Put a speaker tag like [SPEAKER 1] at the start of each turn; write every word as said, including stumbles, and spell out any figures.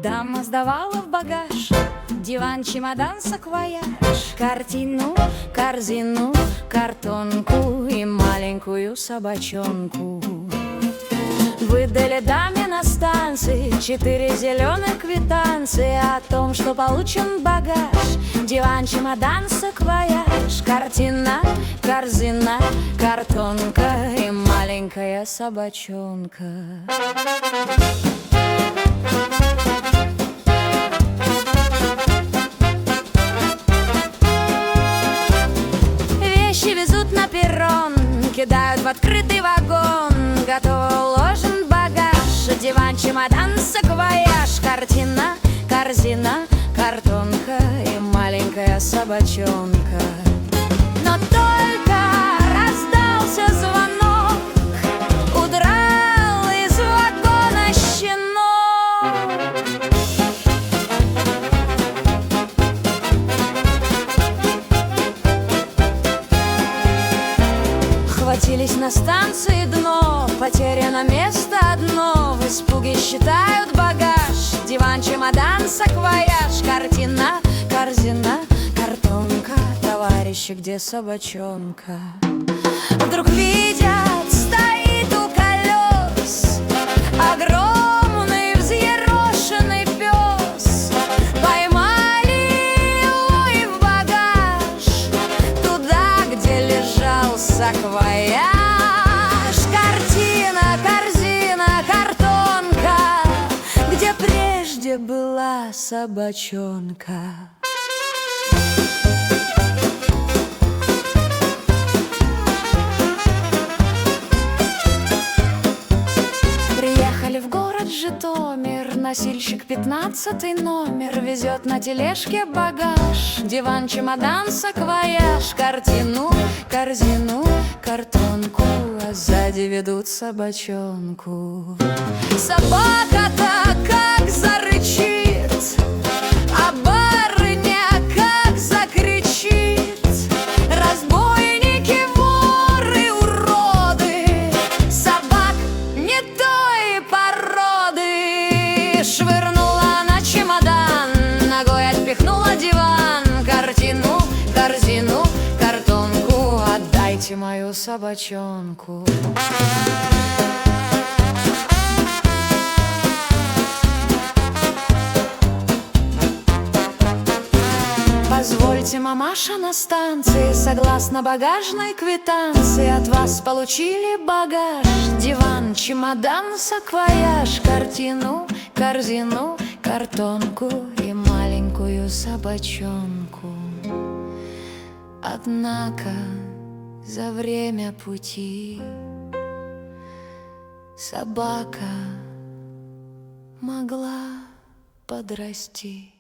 [SPEAKER 1] Дама сдавала в багаж диван, чемодан, саквояж, картину, корзину, картонку и маленькую собачонку. Выдали даме на станции четыре зеленых квитанции о том, что получен багаж: диван, чемодан, саквояж, картина, корзина, картонка и маленькая собачонка. Вещи везут на перрон, кидают в открытый вагон. Готово уложен багаж: диван, чемодан, саквояж, картина, корзина, картонка и маленькая собачонка. Но только раздался звонок, удрал из вагона щенок. Хватились на станции дно, потеряно место одно. В испуге считают багаж: диван, чемодан, саквояж, картина, корзина, картонка. Товарищи, где собачонка? Вдруг видят, стоит у колес огромный взъерошенный пес. Поймали его и в багаж, туда, где лежал саквояж. Картина, корзина, картонка, где прежде была собачонка. Приехали в город Житомир, носильщик пятнадцатый номер везет на тележке багаж: диван, чемодан, саквояж, картину, корзину, картонку, а сзади ведут собачонку. Собака-то как зарычит, а барыня как закричит: разбойники, воры, уроды, собак не той породы. Швырнула на чемодан, ногой отпихнула диван, картину, корзину, картонку, отдайте мою собачонку. Позвольте, мамаша, на станции, согласно багажной квитанции, от вас получили багаж: диван, чемодан, саквояж, картину, корзину, картонку и маленькую собачонку. Однако за время пути собака могла подрасти.